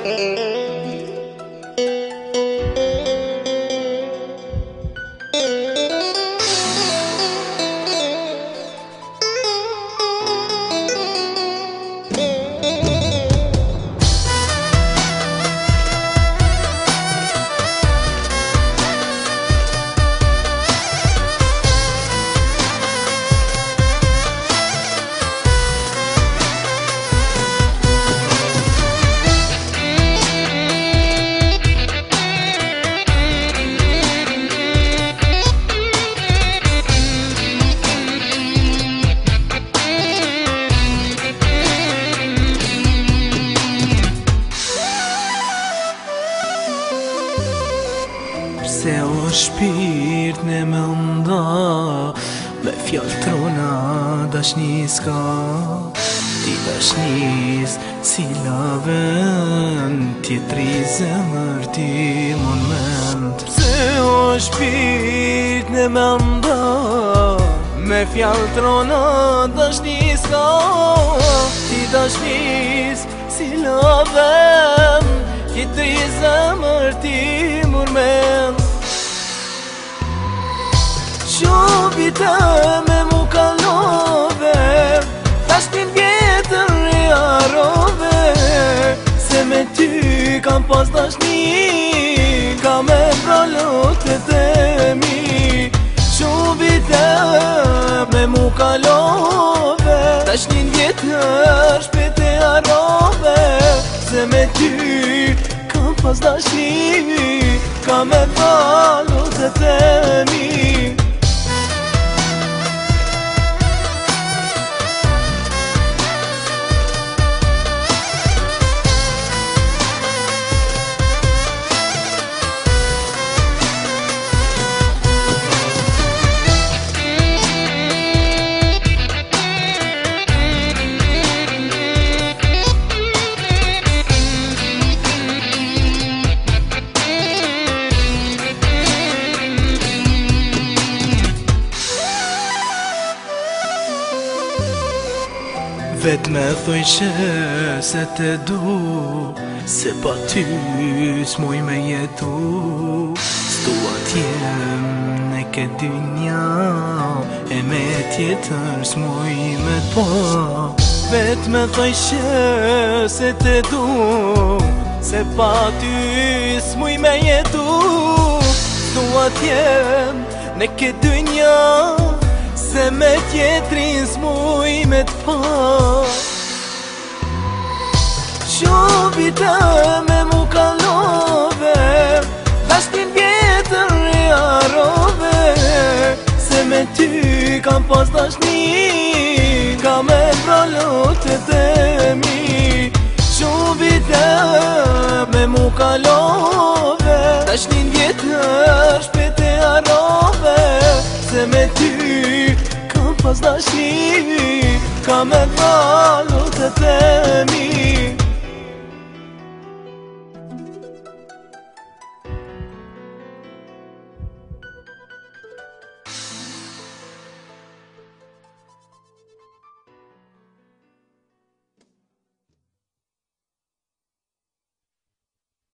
Se o shpirt në me nda, me fjallë trona dashnis ka. Ti dashnis si laven, tjetri zemër ti monument. Se o shpirt në me nda, me fjallë trona dashnis ka. Ti dashnis si laven, tjetri zemër ti monument. Qovite me mu kalove, tash t'in vjetër e arove, se me ty kam pas dashni, ka me pralotet e mi. Qovite me mu kalove, tash t'in vjetër shpet e arove, se me ty kam pas dashni, ka me pralotet e mi. Vet me thoj që se te du, se pa ty s'muj me jetu. S'dua t'jem në këtë dynja, e me tjetër s'muj me t'pa. Vet me thoj që se te du, se pa ty s'muj me jetu. S'dua t'jem në këtë dynja, se me tjetrin s'muj me t'pa. Qovite me mu kalove, tash t'in vjetër e arove, se me ty kam pas dashni, ka me pralotet e mi. Qovite me mu kalove, tash t'in vjetër shpet e arove, se me ty kam pas dashni, ka me pralotet e mi.